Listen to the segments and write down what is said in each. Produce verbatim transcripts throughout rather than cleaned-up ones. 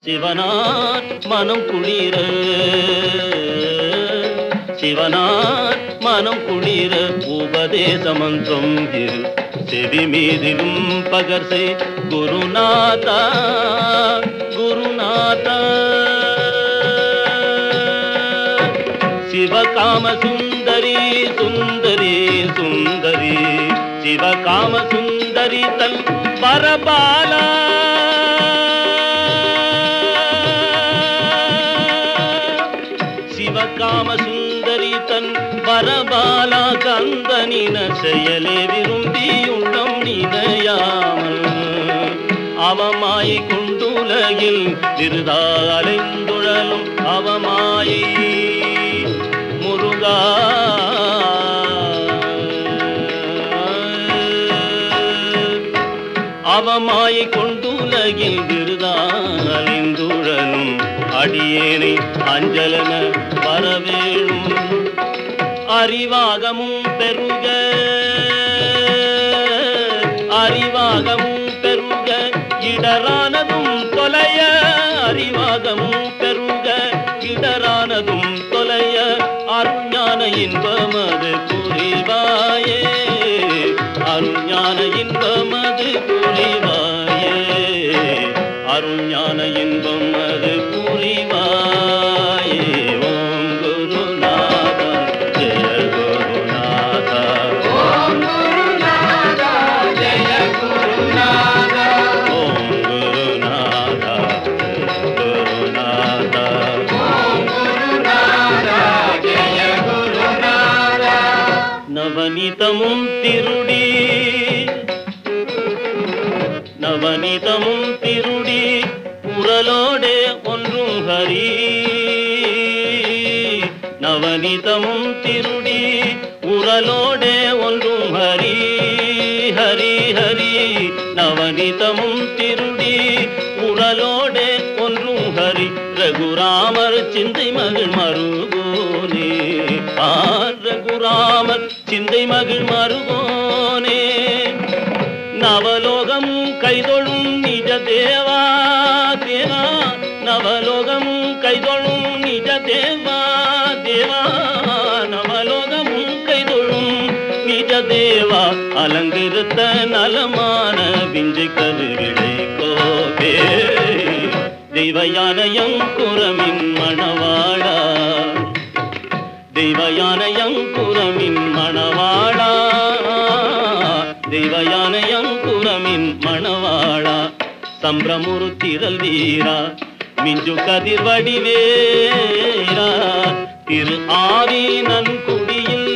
சிவனார் மனம் குளிர சிவனார் மனம் குளிர உபதேச மந்திரம் இரு செவி மீதிலும் பகர்சை குருநாதா குருநாதா சிவகாம சுந்தரி சுந்தரி சுந்தரி சிவகாம சுந்தரி தன் பரபாலா சிவகாம சுந்தரி தன் பரபாலா கந்தனின செயலே விரும்பி உள்ளம் நினையாமல் அவமாயை கொண்டுலகில் விருதாலைந்துழலும் அவமாயை முருகா அவமாயை கொண்டுலகில் விருதாலைந்துழலும் அடியேனை அஞ்சலன வரவேணும் அறிவாகமும் பெருக அறிவாகமும் பெருக இடரானதும் தொலைய அறிவாகமும் பெருக இடரானதும் தொலைய அருஞான இன்பமது புரிவாயே அருஞான இன்பமது புரிவாயே அருஞான இன்பம் அது புரிவாயே ஓம் குருநாதா ஜெய குருநாதா ஓம் குருநாதா ஜெய குருநாதா ஓம் குருநாதா குருநாதா ஓம் குருநாதா ஜெய குருநாதா நவநீதமும் திருடி நவநீதமும் திருடி குரலோடே ஒன்றும் ஹரி நவநீதமும் திருடி குரலோடே ஒன்றும் ஹரி ஹரி ஹரி நவநீதமும் திருடி குரலோடே ஒன்றும் ஹரி ரகுராமர் சிந்தை மகிழ் மருகோனே ஆ ரகுராமர் சிந்தை மகிழ் மருகோனே நவலோகமும் கைதொழும் நிஜ தேவா தேவா நவலோகமும் கைதொழும் நிஜ தேவா தேவா நவலோகமும் கைதொழும் நிஜ தேவா அலங்கிருத்த நலமான விஞ்சை கருவிடை கோபே தெய்வயானயம் குரமின் மணவாளா தெய்வயானயம் குரமின் மணவாளா தெய்வயானயம் குரமின் மணவாளா சம்பிரமுரு திரள் வீரா மிஞ்சு கதிர் வடிவேரா திரு ஆவி நன்குடியில்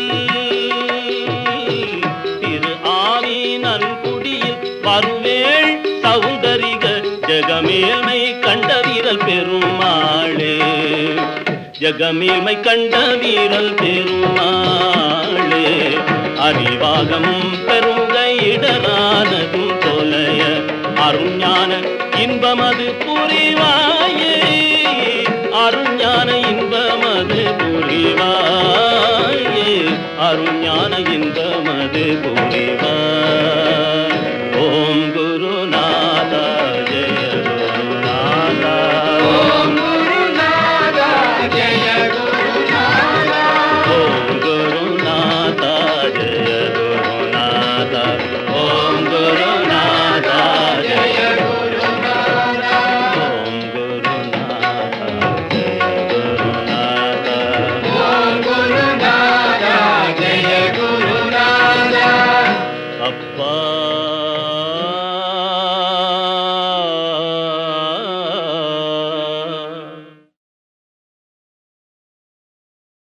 திரு ஆவி நன்குடியில் பருவேள் சௌந்தரிக ஜெகமேல்மை கண்ட வீரல் பெருமாளே ஜெகமேல்மை கண்ட வீரல் பெருமாளே அறிவாகமும் பெருக இடரானதும் தொலைய அருஞான இன்பமது புரிவாயே அருஞான இன்பமது புரிவாயே அருஞான இன்பமது புரிவாய் ஓம் குருநாதா ஜெய குருநாதா ஓம் குருநாதா ஜெய குருநாதா ஓம் குருநாதா ஜெய குருநாதா ஓம் குருநாதா ஜெய குருநாதா ஓம் குருநாதா ஜெய குருநாதா ஓம் குருநாதா ஜெய குருநாதா அப்பா